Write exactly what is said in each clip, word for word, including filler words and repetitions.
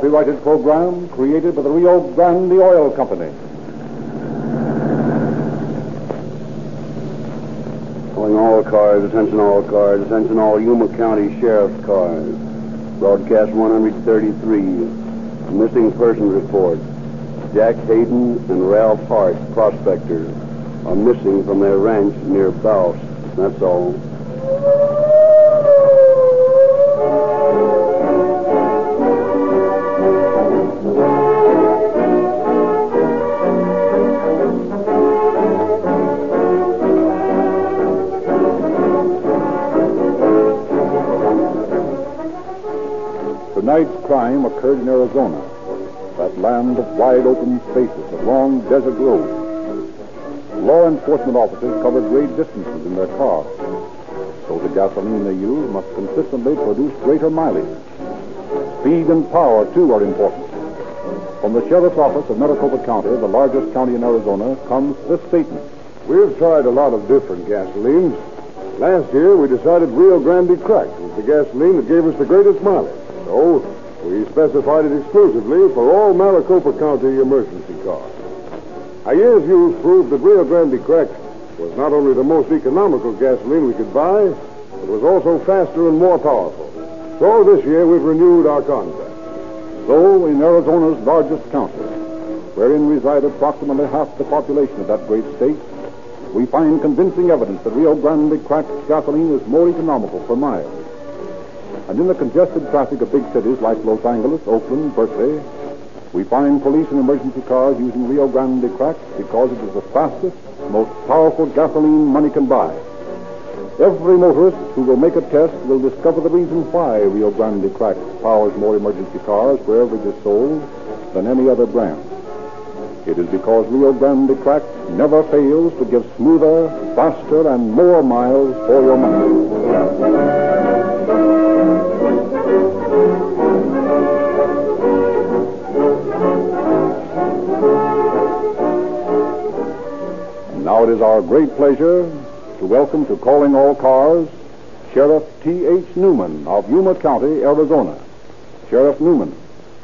copyrighted program created by the Rio Grande Oil Company. Calling all cars, attention all cars, attention all Yuma County Sheriff's cars. Broadcast one thirty-three, missing person report. Jack Hayden and Ralph Hart, prospectors, are missing from their ranch near Baus. That's all. Tonight's crime occurred in Arizona, that land of wide open spaces, of long desert roads. Law enforcement officers cover great distances in their cars, so the gasoline they use must consistently produce greater mileage. Speed and power, too, are important. From the Sheriff's Office of Maricopa County, the largest county in Arizona, comes this statement. We've tried a lot of different gasolines. Last year, we decided Rio Grande Cracked was the gasoline that gave us the greatest mileage. So, we specified it exclusively for all Maricopa County emergency cars. Our year's use proved that Rio Grande Cracked was not only the most economical gasoline we could buy, but was also faster and more powerful. So this year, we've renewed our contract. So, in Arizona's largest county, wherein reside approximately half the population of that great state, we find convincing evidence that Rio Grande Cracked gasoline is more economical per mile. And in the congested traffic of big cities like Los Angeles, Oakland, Berkeley, we find police and emergency cars using Rio Grande Cracked because it is the fastest, most powerful gasoline money can buy. Every motorist who will make a test will discover the reason why Rio Grande Cracked powers more emergency cars wherever it is sold than any other brand. It is because Rio Grande Cracked never fails to give smoother, faster, and more miles for your money. Now it is our great pleasure to welcome to Calling All Cars Sheriff T H. Newman of Yuma County, Arizona. Sheriff Newman.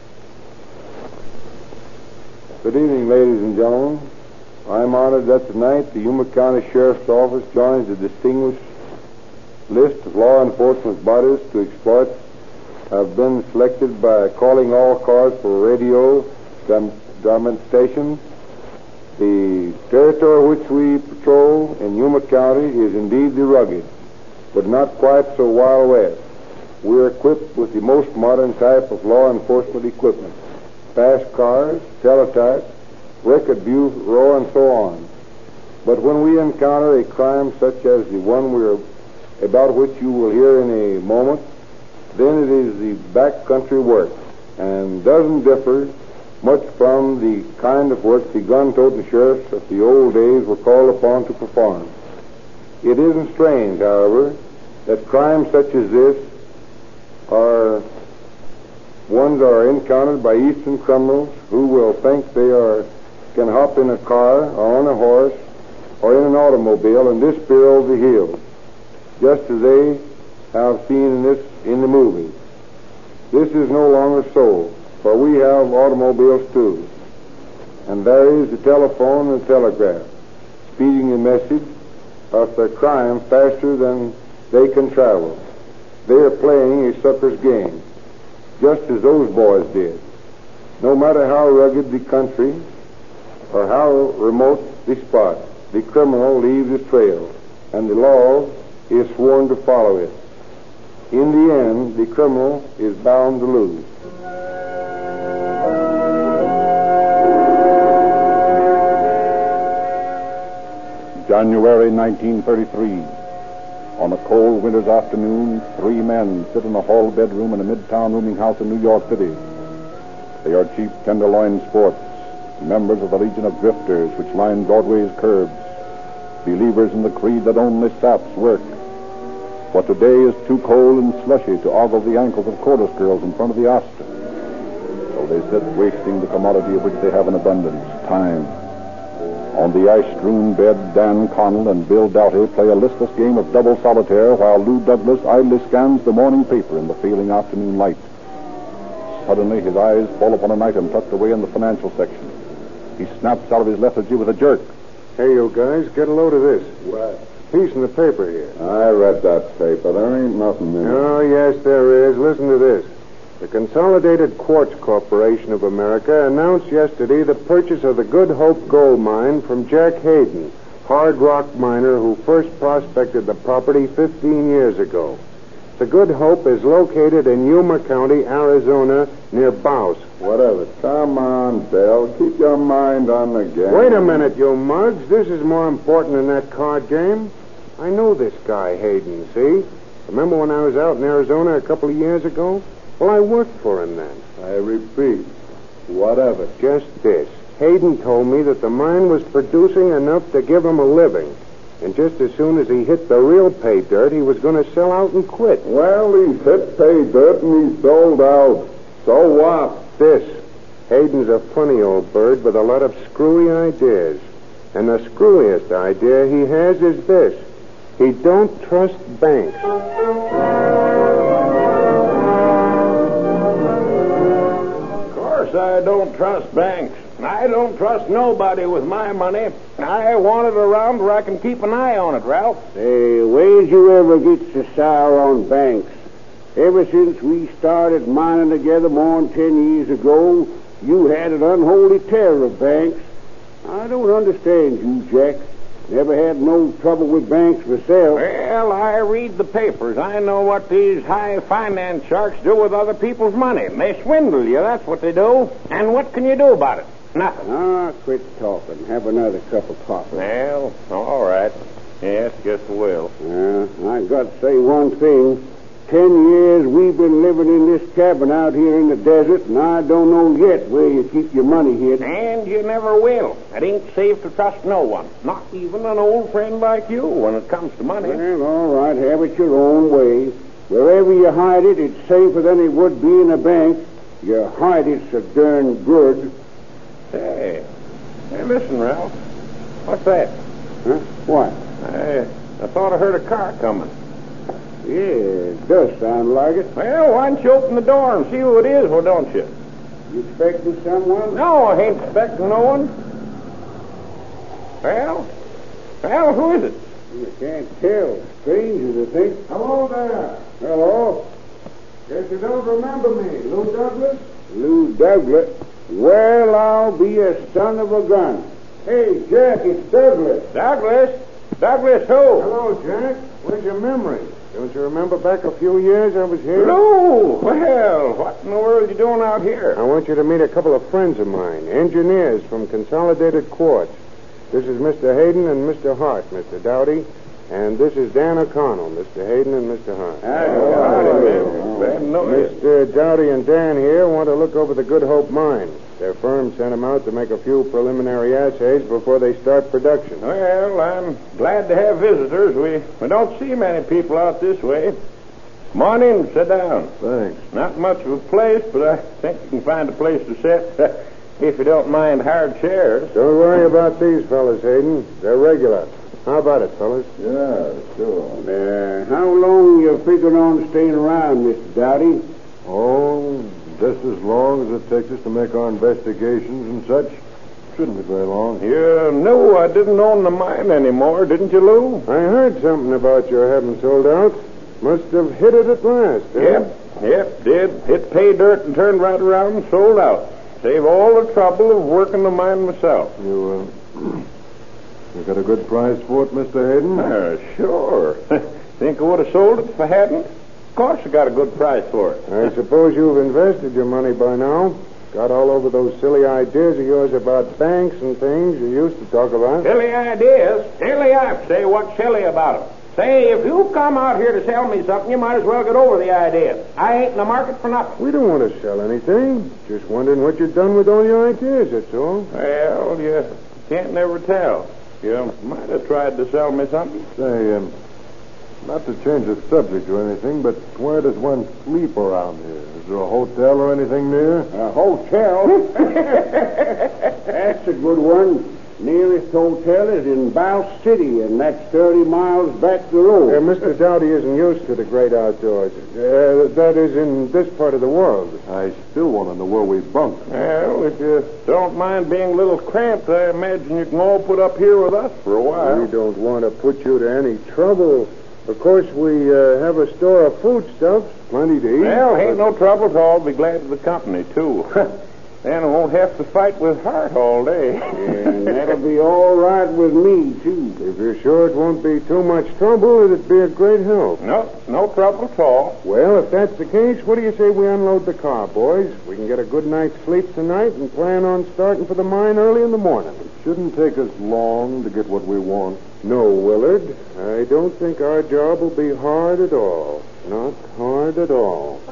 Good evening, ladies and gentlemen. I'm honored that tonight the Yuma County Sheriff's Office joins the distinguished list of law enforcement bodies to exploit have been selected by Calling All Cars for radio demonstration. The territory which we patrol in Yuma County is indeed the rugged, but not quite so wild west. We're equipped with the most modern type of law enforcement equipment: fast cars, teletype, record bureau, and so on. But when we encounter a crime such as the one we're about which you will hear in a moment, then it is the backcountry work and doesn't differ much from the kind of work the gun-toting sheriffs of the old days were called upon to perform. It isn't strange, however, that crimes such as this are ones are encountered by eastern criminals who will think they are can hop in a car or on a horse or in an automobile and disappear over the hills, just as they have seen in this in the movies. This is no longer so, for we have automobiles too, and there is the telephone and the telegraph, speeding the message of their crime faster than they can travel. They are playing a sucker's game, just as those boys did. No matter how rugged the country or how remote the spot, the criminal leaves his trail, and the law is sworn to follow it. In the end, the criminal is bound to lose. January nineteen thirty-three. On a cold winter's afternoon, three men sit in a hall bedroom in a midtown rooming house in New York City. They are cheap tenderloin sports, members of the Legion of Drifters which line Broadway's curbs, believers in the creed that only saps work. But today is too cold and slushy to ogle the ankles of chorus girls in front of the Astor. So they sit wasting the commodity of which they have an abundance, time. On the ice-strewn bed, Dan Connell and Bill Doughty play a listless game of double solitaire while Lou Douglas idly scans the morning paper in the failing afternoon light. Suddenly, his eyes fall upon an item tucked away in the financial section. He snaps out of his lethargy with a jerk. Hey, you guys, get a load of this. What? Piece in the paper here. I read that paper. There ain't nothing in it. Oh, yes, there is. Listen to this. The Consolidated Quartz Corporation of America announced yesterday the purchase of the Good Hope gold mine from Jack Hayden, hard rock miner who first prospected the property fifteen years ago. The Good Hope is located in Yuma County, Arizona, near Baus. What of it? Come on, Bill. Keep your mind on the game. Wait a minute, you mugs. This is more important than that card game. I know this guy, Hayden, see? Remember when I was out in Arizona a couple of years ago? Well, I worked for him then. I repeat, what of it? Just this. Hayden told me that the mine was producing enough to give him a living. And just as soon as he hit the real pay dirt, he was going to sell out and quit. Well, he's hit pay dirt and he's sold out. So what? This. Hayden's a funny old bird with a lot of screwy ideas. And the screwiest idea he has is this. He don't trust banks. Of course I don't trust banks. I don't trust nobody with my money. I want it around where I can keep an eye on it, Ralph. Hey, where'd you ever get so sour on banks? Ever since we started mining together more than ten years ago, you had an unholy terror of banks. I don't understand you, Jack. Never had no trouble with banks myself. Well, I read the papers. I know what these high finance sharks do with other people's money. They swindle you, that's what they do. And what can you do about it? Nothing. Ah, quit talking. Have another cup of coffee. Well, all right. Yes, guess I will. Uh, I got to say one thing. Ten years we've been living in this cabin out here in the desert, and I don't know yet where you keep your money hid. And you never will. It ain't safe to trust no one. Not even an old friend like you when it comes to money. Well, all right, have it your own way. Wherever you hide it, it's safer than it would be in a bank. You hide it so darn good. Hey, hey, listen, Ralph. What's that? Huh? What? I, I thought I heard a car coming. Yeah, it does sound like it. Well, why don't you open the door and see who it is, or don't you? You expecting someone? No, I ain't expecting no one. Well, well, who is it? You can't tell. Strangers, I think. Hello there. Hello? Guess you don't remember me, Lou Douglas? Lou Douglas? Well, I'll be a son of a gun. Hey, Jack, it's Douglas. Douglas? Douglas who? Hello, Jack. Where's your memory? Don't you remember back a few years I was here? Lou! Well, what in the world are you doing out here? I want you to meet a couple of friends of mine, engineers from Consolidated Quartz. This is Mister Hayden and Mister Hart, Mister Dowdy. And this is Dan O'Connell, Mister Hayden and Mister Hart. Mister Dowdy and Dan here want to look over the Good Hope mine. Their firm sent them out to make a few preliminary assays before they start production. Well, I'm glad to have visitors. We, we don't see many people out this way. Come on in, sit down. Thanks. Not much of a place, but I think you can find a place to sit. If you don't mind hard chairs. Don't worry about these fellas, Hayden. They're regular. How about it, fellas? Yeah, sure. Uh, how long you figuring on staying around, Mister Dowdy? Oh, just as long as it takes us to make our investigations and such. Shouldn't be very long. You knew I didn't own the mine anymore, didn't you, Lou? I heard something about your having sold out. Must have hit it at last, eh? Yep, yep, did. Hit pay dirt and turned right around and sold out. Save all the trouble of working the mine myself. You, uh, you got a good price for it, Mister Hayden? Uh, sure. Think I would have sold it if I hadn't? Of course I got a good price for it. I suppose you've invested your money by now. Got all over those silly ideas of yours about banks and things you used to talk about. Silly ideas? Silly I say, what's silly about them? Say, if you come out here to sell me something, you might as well get over the idea. I ain't in the market for nothing. We don't want to sell anything. Just wondering what you've done with all your ideas, that's all. Well, you can't never tell. You might have tried to sell me something. Say, um, not to change the subject or anything, but where does one sleep around here? Is there a hotel or anything near? A hotel? That's a good one. Nearest hotel is in Bow City, and that's thirty miles back the road. Uh, Mister Dowdy isn't used to the great outdoors. Uh, that is in this part of the world. I still want to know where we bunk. Well, if you don't mind being a little cramped, I imagine you can all put up here with us for a while. We don't want to put you to any trouble. Of course, we uh, have a store of foodstuffs, plenty to eat. Well, ain't no trouble at all. Be glad of the company, too. Then I won't have to fight with Hart all day. And that'll be all right with me, too. If you're sure it won't be too much trouble, it'd be a great help. No, no trouble at all. Well, if that's the case, what do you say we unload the car, boys? We can get a good night's sleep tonight and plan on starting for the mine early in the morning. It shouldn't take us long to get what we want. No, Willard. I don't think our job will be hard at all. Not hard at all.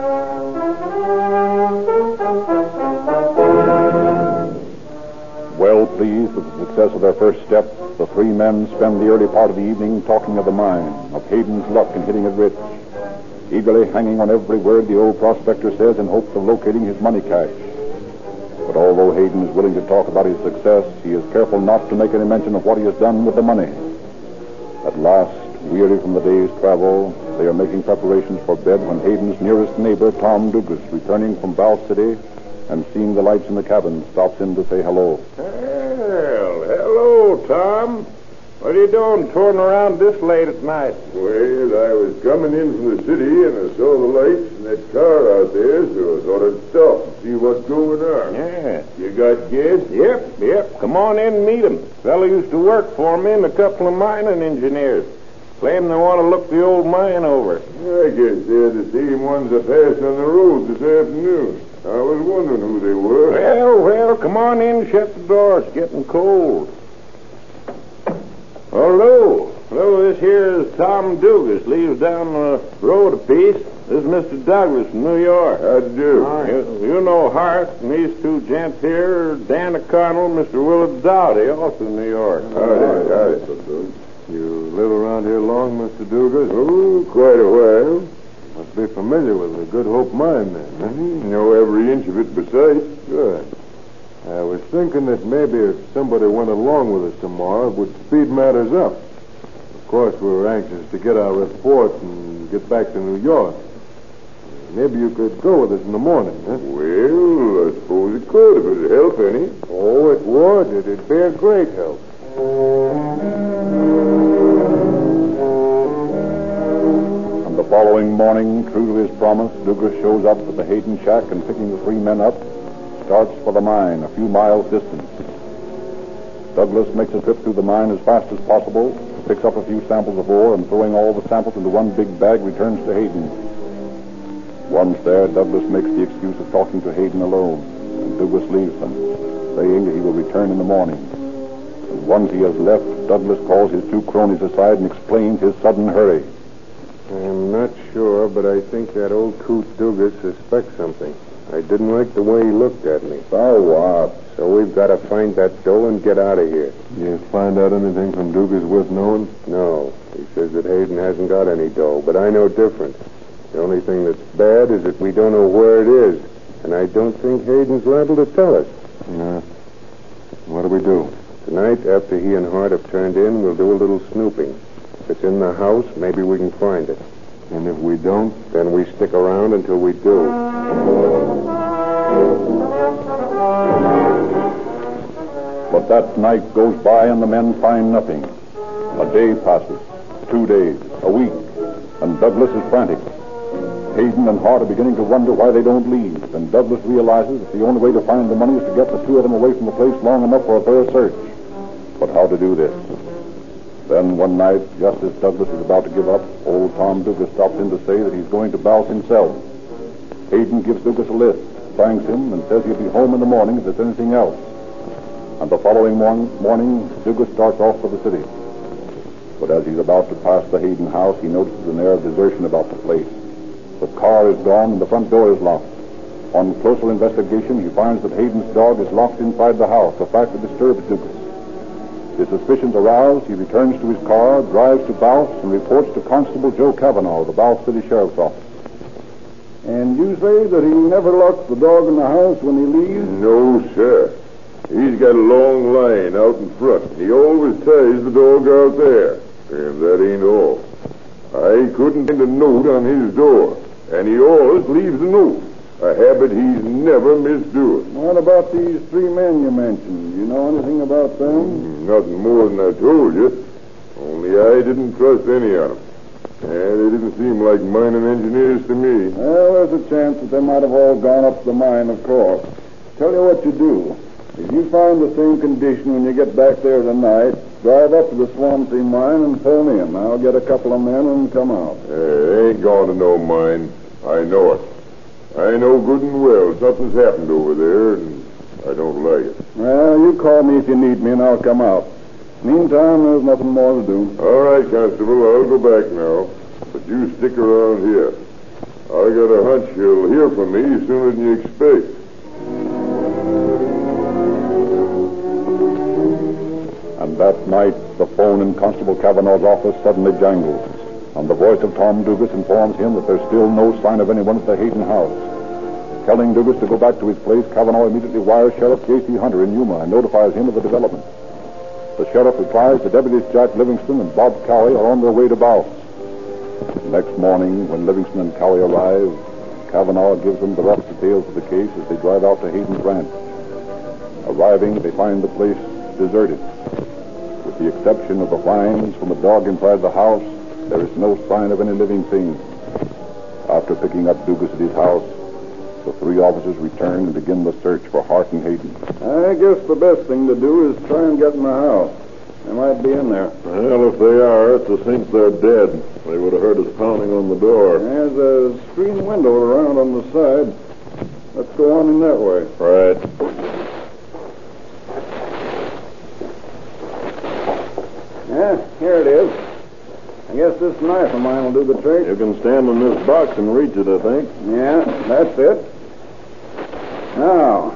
Well pleased with the success of their first step, the three men spend the early part of the evening talking of the mine, of Hayden's luck in hitting it rich, eagerly hanging on every word the old prospector says in hopes of locating his money cache. But although Hayden is willing to talk about his success, he is careful not to make any mention of what he has done with the money. At last, weary from the day's travel, they are making preparations for bed when Hayden's nearest neighbor, Tom Dugas, returning from Bow City and seeing the lights in the cabin, stops in to say hello. Well, hello, Tom. What are you doing touring around this late at night? Well, I was coming in from the city and I saw the lights in that car out there, so I thought I'd stop and see what's going on. Yeah. You got guests? Yep, yep. Come on in and meet him. Fellow used to work for me and a couple of mining engineers. Claim they want to look the old mine over. I guess they're the same ones I passed on the road this afternoon. I was wondering who they were. Well, well, come on in, shut the door. It's getting cold. Hello. Hello, this here is Tom Dugas. Leaves down the road a piece. This is Mister Douglas from New York. How do you do? You, you know Hart and these two gents here, Dan O'Connell, Mister Willard Dowdy, also in New York. Howdy, howdy. You live around here long, Mister Dugas? Oh, quite a while. Must be familiar with the Good Hope mine, then. Mm-hmm. Know every inch of it besides. Good. I was thinking that maybe if somebody went along with us tomorrow, it would speed matters up. Of course, we were anxious to get our report and get back to New York. Maybe you could go with us in the morning, huh? Well, I suppose it could if it'd help any. Oh, it would. It'd be a great help. And the following morning, true to his promise, Dugas shows up at the Hayden shack and, picking the three men up, starts for the mine, a few miles distant. Douglas makes a trip through the mine as fast as possible, picks up a few samples of ore, and throwing all the samples into one big bag, returns to Hayden. Once there, Douglas makes the excuse of talking to Hayden alone, and Dugas leaves them, saying that he will return in the morning. And once he has left, Douglas calls his two cronies aside and explains his sudden hurry. I'm not sure, but I think that old coot Dugas suspects something. I didn't like the way he looked at me. So what? So we've got to find that dough and get out of here. You find out anything from Dugas worth knowing? No. He says that Hayden hasn't got any dough, but I know different. The only thing that's bad is that we don't know where it is, and I don't think Hayden's liable to tell us. No. What do we do? Tonight, after he and Hart have turned in, we'll do a little snooping. If it's in the house, maybe we can find it. And if we don't? Then we stick around until we do. But that night goes by and the men find nothing. A day passes, two days, a week, and Douglas is frantic. Hayden and Hart are beginning to wonder why they don't leave, and Douglas realizes that the only way to find the money is to get the two of them away from the place long enough for a thorough search. But how to do this? Then one night, just as Douglas is about to give up, old Tom Dugas stops in to say that he's going to Bouse himself. Hayden gives Dugas a list, thanks him, and says he'll be home in the morning if there's anything else. And the following morning, morning Dugas starts off for the city. But as he's about to pass the Hayden house, he notices an air of desertion about the place. The car is gone and the front door is locked. On closer investigation, he finds that Hayden's dog is locked inside the house, a fact that disturbs Dugas. His suspicions aroused, he returns to his car, drives to Bouse, and reports to Constable Joe Cavanaugh of the Bouse City Sheriff's Office. And you say that he never locks the dog in the house when he leaves? No, sir. He's he's got a long line out in front. He always ties the dog out there. And that ain't all. I couldn't find a note on his door, and he always leaves a note. A habit he's never missed doing. What about these three men you mentioned? You know anything about them? Mm, nothing more than I told you. Only I didn't trust any of them. And they didn't seem like mining engineers to me. Well, there's a chance that they might have all gone up the mine, of course. Tell you what you do. If you find the same condition when you get back there tonight, drive up to the Swansea mine and pull in. I'll get a couple of men and come out. Hey, ain't going to no mine. I know it. I know good and well something's happened over there, and I don't like it. Well, you call me if you need me, and I'll come out. Meantime, there's nothing more to do. All right, Constable, I'll go back now. But you stick around here. I got a hunch you'll hear from me sooner than you expect. And that night, the phone in Constable Cavanaugh's office suddenly jangles, and the voice of Tom Dugas informs him that there's still no sign of anyone at the Hayden house. Telling Dugas to go back to his place, Cavanaugh immediately wires Sheriff J C Hunter in Yuma and notifies him of the development. The sheriff replies that Deputies Jack Livingston and Bob Cowie are on their way to Baus. Next morning, when Livingston and Cowie arrive, Cavanaugh gives them the rough details of the case as they drive out to Hayden's ranch. Arriving, they find the place deserted. With the exception of the whines from a dog inside the house, there is no sign of any living thing. After picking up Dugas at his house, the three officers return and begin the search for Hart and Hayden. I guess the best thing to do is try and get in the house. They might be in there. Well, if they are, it's a cinch they're dead. They would have heard us pounding on the door. There's a screen window around on the side. Let's go on in that way. Right. Yeah, here it is. I guess this knife of mine will do the trick. You can stand on this box and reach it, I think. Yeah, that's it. Now.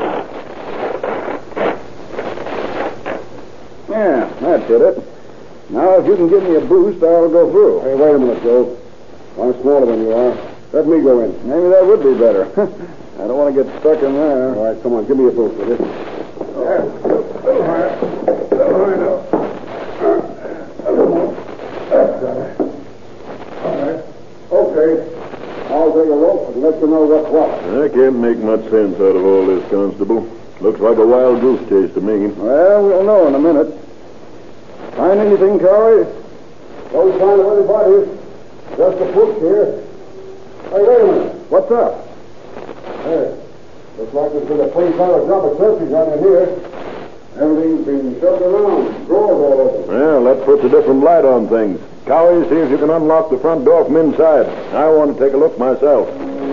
Yeah, that did it. Now, if you can give me a boost, I'll go through. Hey, wait a minute, Joe. I'm smaller than you are. Let me go in. Maybe that would be better. I don't want to get stuck in there. All right, come on, give me a boost, will you? Yeah, little higher. Little higher now. A little more. That's better. All right. Okay. I'll take a rope and let you know what's what. I can't make much sense out of all this, Constable. Looks like a wild goose chase to me. Well, we'll know in a minute. Find anything, Cowie? No sign of anybody. Just a push here. Hey, wait a minute. What's up? Hey, looks like there's been a pretty thorough job of searching on in here. Everything's been shoved around, drawers all over. Well, that puts a different light on things. Cowie, see if you can unlock the front door from inside. I want to take a look myself.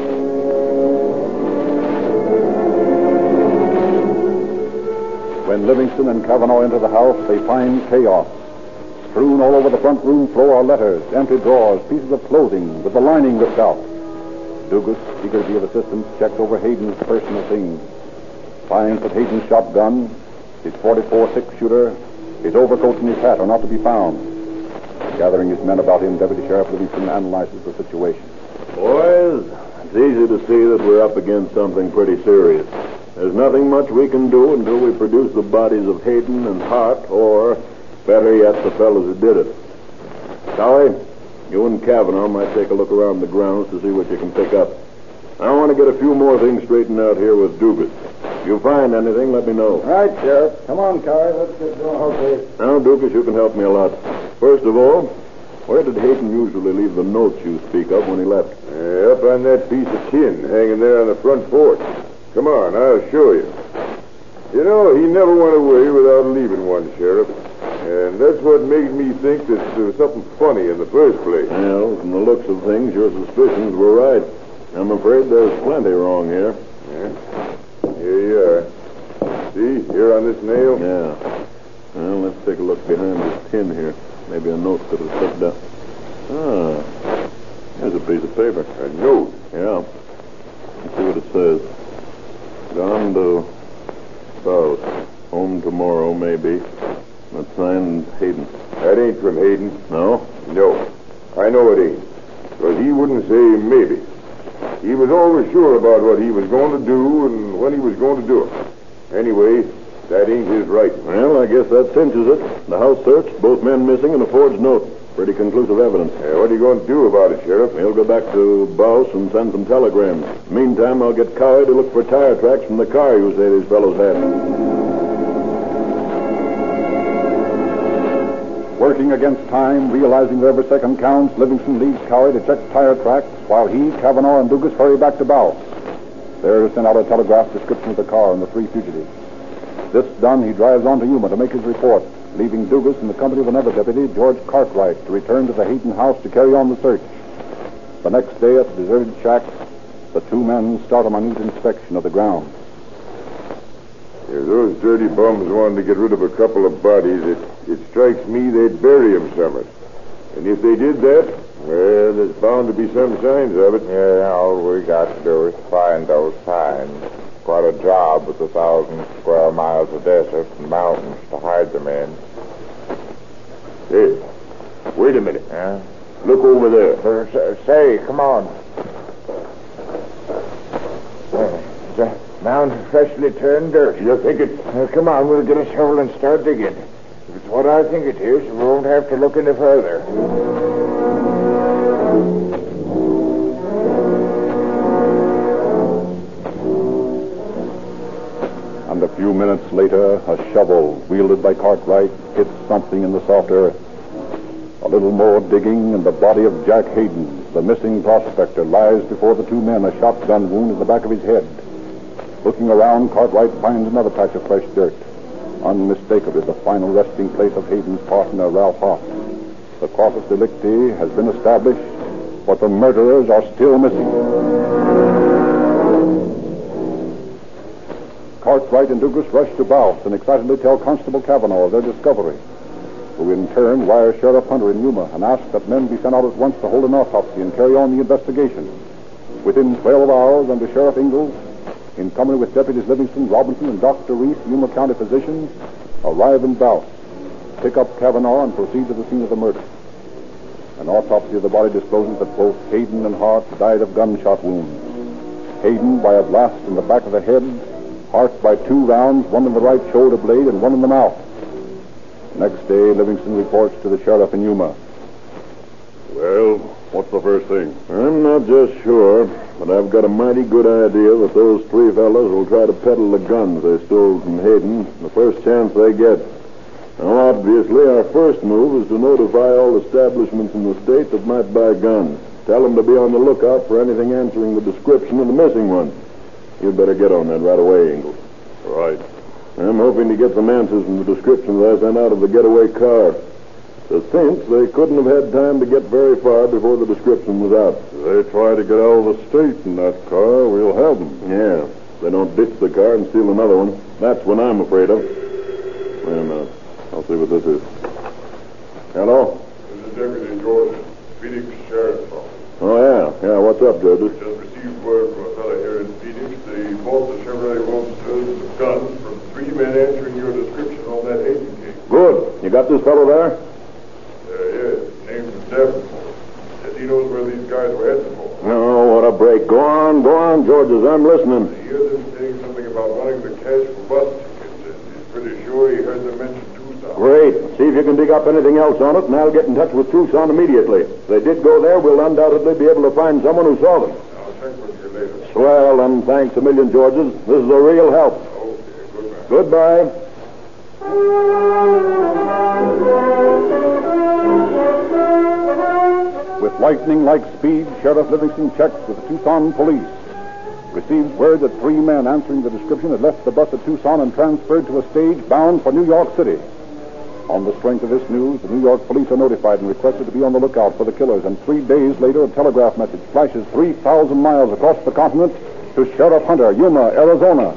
When Livingston and Cavanaugh enter the house, they find chaos. Strewn all over the front room floor are letters, empty drawers, pieces of clothing with the lining ripped out. Dugas, eager to be of assistance, checks over Hayden's personal things. Finds that Hayden's shotgun, his forty-four six-shooter, his overcoat and his hat are not to be found. Gathering his men about him, Deputy Sheriff Livingston analyzes the situation. Boys, it's easy to see that we're up against something pretty serious. There's nothing much we can do until we produce the bodies of Hayden and Hart, or, better yet, the fellows who did it. Cowie, you and Cavanaugh might take a look around the grounds to see what you can pick up. I want to get a few more things straightened out here with Dugas. If you find anything, let me know. All right, Sheriff. Come on, Cowie. Let's get going. Okay. Now, Dugas, you can help me a lot. First of all, where did Hayden usually leave the notes you speak of when he left? Uh, up on that piece of tin hanging there on the front porch. Come on, I'll show you. You know, he never went away without leaving one, Sheriff. And that's what made me think that there was something funny in the first place. Well, from the looks of things, your suspicions were right. I'm afraid there's plenty wrong here. Yeah. Here you are. See, here on this nail? Yeah. Well, let's take a look behind this tin here. Maybe a note could have slipped down. Ah, here's a piece of paper. A note? Yeah. Let's see what it says. Gone to Baus. Home tomorrow, maybe. That's signed Hayden. That ain't from Hayden. No? No. I know it ain't. Because he wouldn't say maybe. He was always sure about what he was going to do and when he was going to do it. Anyway, That ain't his right. Well, I guess that cinches it. The house searched, both men missing, and a forged note. Pretty conclusive evidence. Yeah, what are you going to do about it, Sheriff? We'll go back to Bouse and send some telegrams. Meantime, I'll get Cowie to look for tire tracks from the car you say these fellows had. Working against time, realizing that every second counts, Livingston leaves Cowie to check tire tracks while he, Kavanaugh, and Dugas hurry back to Bouse. There to send out a telegraph description of the car and the three fugitives. This done, he drives on to Yuma to make his report, leaving Dugas in the company of another deputy, George Cartwright, to return to the Hayden house to carry on the search. The next day at the deserted shack, the two men start a minute inspection of the ground. If those dirty bums wanted to get rid of a couple of bodies, it, it strikes me they'd bury them somewhere. And if they did that, well, there's bound to be some signs of it. Yeah, all we got to do is find those signs. Quite a job with a thousand square miles of desert and mountains to hide them in. Hey, wait a minute. Yeah? Look over there. Uh, say, come on. Uh, the mound freshly turned dirt. You think it? Uh, come on, we'll get a shovel and start digging. If it's what I think it is, we won't have to look any further. And a few minutes later, a shovel, wielded by Cartwright, hits something in the soft earth. A little more digging, and the body of Jack Hayden, the missing prospector, lies before the two men, a shotgun wound in the back of his head. Looking around, Cartwright finds another patch of fresh dirt. Unmistakably, the final resting place of Hayden's partner, Ralph Hoff. The corpus delicti has been established, but the murderers are still missing. Cartwright and Dugas rush to Bouse and excitedly tell Constable Kavanaugh of their discovery, who in turn wires Sheriff Hunter in Yuma and asks that men be sent out at once to hold an autopsy and carry on the investigation. Within twelve hours, under Sheriff Ingalls, in company with Deputies Livingston, Robinson, and Doctor Reese, Yuma County physicians, arrive in Bouse, pick up Kavanaugh, and proceed to the scene of the murder. An autopsy of the body discloses that both Hayden and Hart died of gunshot wounds. Hayden by a blast in the back of the head, Hart by two rounds, one in the right shoulder blade and one in the mouth. Next day, Livingston reports to the sheriff in Yuma. Well, what's the first thing? I'm not just sure, but I've got a mighty good idea that those three fellows will try to peddle the guns they stole from Hayden the first chance they get. Now, obviously, our first move is to notify all establishments in the state that might buy guns. Tell them to be on the lookout for anything answering the description of the missing one. You'd better get on that right away, Ingalls. Right. I'm hoping to get some answers from the descriptions I sent out of the getaway car. The Since they couldn't have had time to get very far before the description was out. If they try to get out of the state in that car, we'll have them. Yeah. If they don't ditch the car and steal another one, that's what I'm afraid of. Wait a minute. I'll see what this is. Hello? This is Deputy George, Phoenix Sheriff's Office. Oh, yeah. Yeah, what's up, Judges? Just received word from a fellow here in Phoenix. They bought the Chevrolet Roadsters with guns from three men answering your description on that Hayden case. Good. You got this fellow there? Uh, yes, name's Davenport. Says he knows where these guys were heading for. Oh, what a break. Go on, go on, Georges. I'm listening. I hear them saying something about wanting the cash for bus tickets, and he's pretty sure he heard them mention Tucson. Great. See if you can dig up anything else on it, and I'll get in touch with Tucson immediately. If they did go there, we'll undoubtedly be able to find someone who saw them. I'll check with you later. Swell, and thanks a million, Georges. This is a real help. Okay, goodbye. Goodbye. With lightning-like speed, Sheriff Livingston checks with the Tucson police. Received word that three men answering the description had left the bus at Tucson and transferred to a stage bound for New York City. On the strength of this news, the New York police are notified and requested to be on the lookout for the killers, and three days later a telegraph message flashes three thousand miles across the continent to Sheriff Hunter, Yuma, Arizona.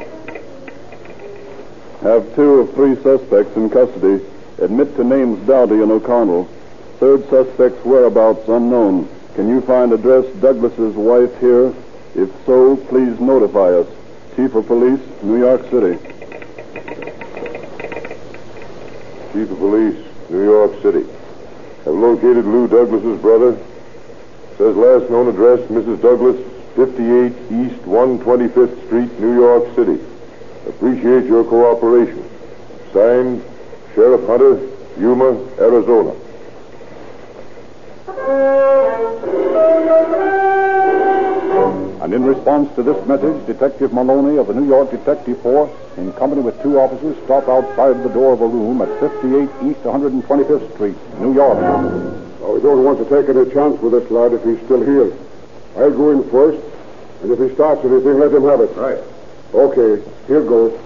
Have two of three suspects in custody. Admit to names Dowdy and O'Connell. Third suspect's whereabouts unknown. Can you find address Douglas's wife here? If so, please notify us. Chief of Police, New York City. Chief of Police, New York City. Have located Lou Douglas's brother. Says last known address, Missus Douglas, fifty-eight East one hundred twenty-fifth Street, New York City. Appreciate your cooperation. Signed, Sheriff Hunter, Yuma, Arizona. And in response to this message, Detective Maloney of the New York Detective Force, in company with two officers, stop outside the door of a room at fifty-eight East one hundred twenty-fifth Street, New York. Oh, we don't want to take any chance with this lad if he's still here. I'll go in first, and if he starts anything, let him have it. Right. Okay, here goes.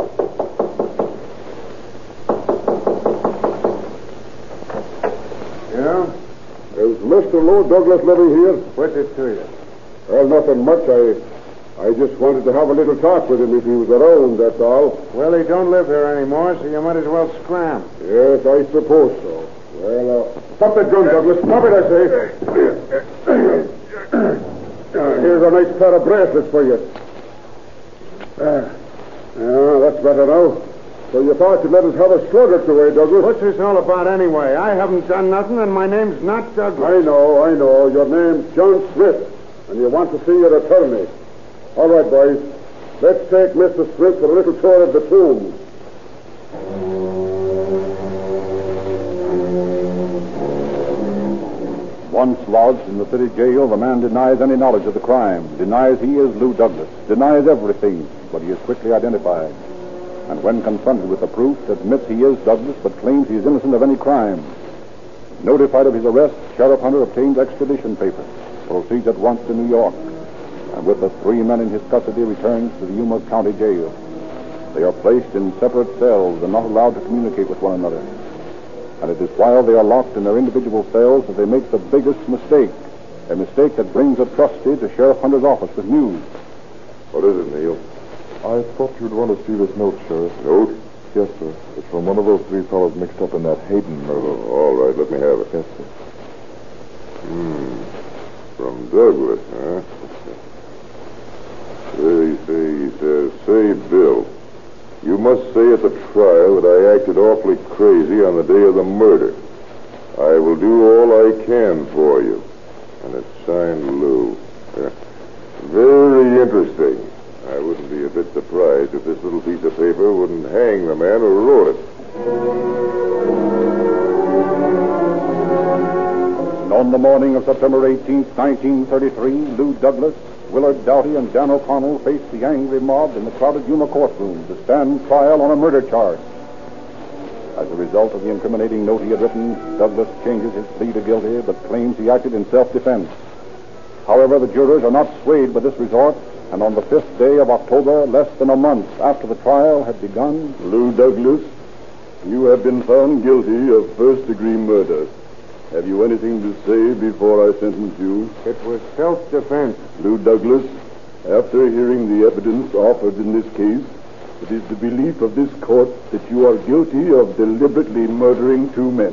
Yeah? Is Mister Lou Douglas living here? What's it to you? Well, nothing much. I I just wanted to have a little talk with him if he was around, that's all. Well, he don't live here anymore, so you might as well scram. Yes, I suppose so. Well, uh, stop that gun, Douglas. Stop it, I say. Uh, here's a nice pair of bracelets for you. Uh, yeah, that's better now. So you thought you'd let us have a slug or two, eh, Douglas? What's this all about anyway? I haven't done nothing, and my name's not Douglas. I know, I know. Your name's John Smith, and you want to see your attorney. All right, boys. Let's take Mister Smith for a little tour of the tomb. Once lodged in the city jail, the man denies any knowledge of the crime, denies he is Lou Douglas, denies everything, but he is quickly identified. And when confronted with the proof, admits he is Douglas, but claims he is innocent of any crime. Notified of his arrest, Sheriff Hunter obtains extradition papers, proceeds at once to New York, and with the three men in his custody returns to the Yuma County Jail. They are placed in separate cells and not allowed to communicate with one another. And it is while they are locked in their individual cells that they make the biggest mistake, a mistake that brings a trustee to Sheriff Hunter's office with news. What is it, Neil? I thought you'd want to see this note, Sheriff. Note? Yes, sir. It's from one of those three fellows mixed up in that Hayden murder. Oh, all right, let me have it. Yes, sir. Hmm. From Douglas, huh? There he say, he says, say, Bill, you must say at the trial that I acted awfully crazy on the day of the murder. I will do all I can for you. And it's signed Lou. Uh, very interesting. I wouldn't be a bit surprised if this little piece of paper wouldn't hang the man who wrote it. And on the morning of September eighteenth, nineteen thirty-three, Lou Douglas, Willard Doughty, and Dan O'Connell faced the angry mob in the crowded Yuma courtroom to stand trial on a murder charge. As a result of the incriminating note he had written, Douglas changes his plea to guilty, but claims he acted in self-defense. However, the jurors are not swayed by this result, and on the fifth day of October, less than a month after the trial had begun, Lou Douglas, you have been found guilty of first-degree murder. Have you anything to say before I sentence you? It was self-defense. Lou Douglas, after hearing the evidence offered in this case, it is the belief of this court that you are guilty of deliberately murdering two men.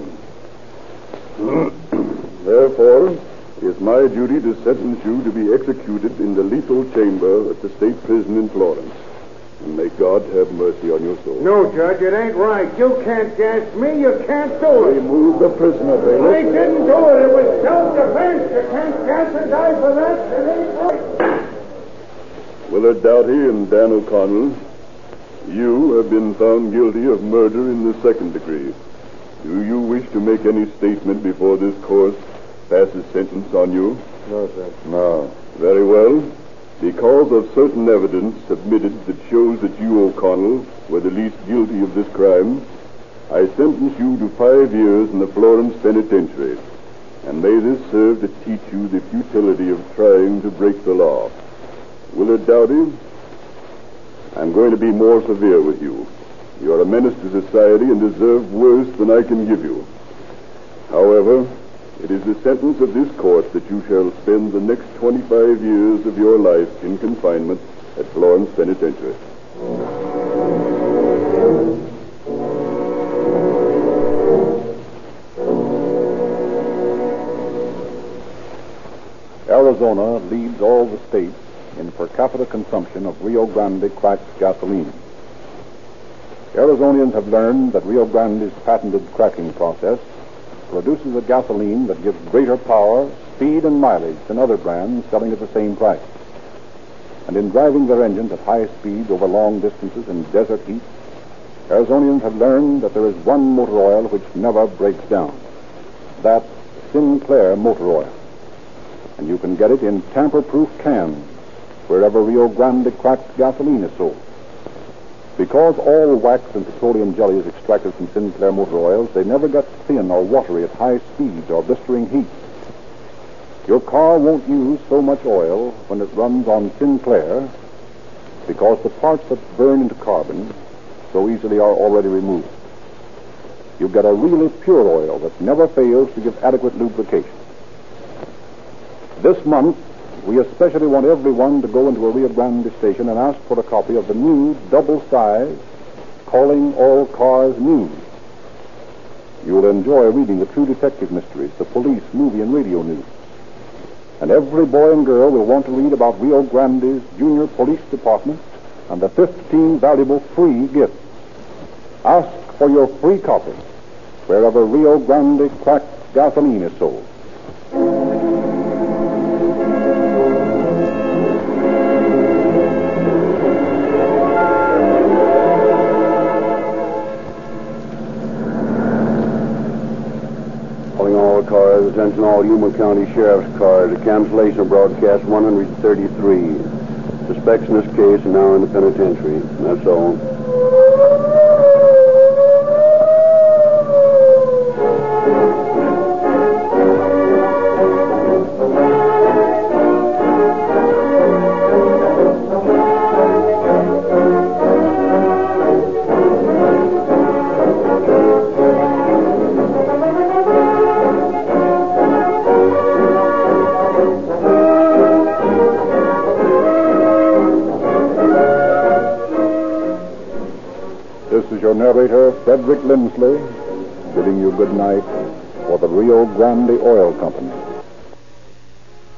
Therefore, it is my duty to sentence you to be executed in the lethal chamber at the state prison in Florence. And may God have mercy on your soul. No, Judge, it ain't right. You can't gas me. You can't do it. Remove the prisoner, bailiff. I didn't do it. It was self-defense. You can't gas a guy for that. It ain't right. Willard Doughty and Dan O'Connell, you have been found guilty of murder in the second degree. Do you wish to make any statement before this court passes sentence on you? No, sir. No. Very well. Because of certain evidence submitted that shows that you, O'Connell, were the least guilty of this crime, I sentence you to five years in the Florence Penitentiary. And may this serve to teach you the futility of trying to break the law. Willard Doughty, I'm going to be more severe with you. You're a menace to society and deserve worse than I can give you. However, it is the sentence of this court that you shall spend the next twenty-five years of your life in confinement at Florence Penitentiary. Arizona leads all the states in per capita consumption of Rio Grande cracked gasoline. Arizonians have learned that Rio Grande's patented cracking process produces a gasoline that gives greater power, speed, and mileage than other brands selling at the same price. And in driving their engines at high speeds over long distances in desert heat, Arizonians have learned that there is one motor oil which never breaks down. That's Sinclair motor oil. And you can get it in tamper-proof cans wherever Rio Grande cracked gasoline is sold. Because all wax and petroleum jelly is extracted from Sinclair motor oils, they never get thin or watery at high speeds or blistering heat. Your car won't use so much oil when it runs on Sinclair because the parts that burn into carbon so easily are already removed. You get a really pure oil that never fails to give adequate lubrication. This month, we especially want everyone to go into a Rio Grande station and ask for a copy of the new double-size Calling All Cars News. You'll enjoy reading the true detective mysteries, the police, movie, and radio news. And every boy and girl will want to read about Rio Grande's Junior Police Department and the fifteen valuable free gifts. Ask for your free copy wherever Rio Grande cracked gasoline is sold. Cars, attention all Yuma County Sheriff's cars. A cancellation of broadcast one thirty-three. Suspects in this case are now in the penitentiary. That's all. Narrator Frederick Lindsley bidding you good night for the Rio Grande Oil Company.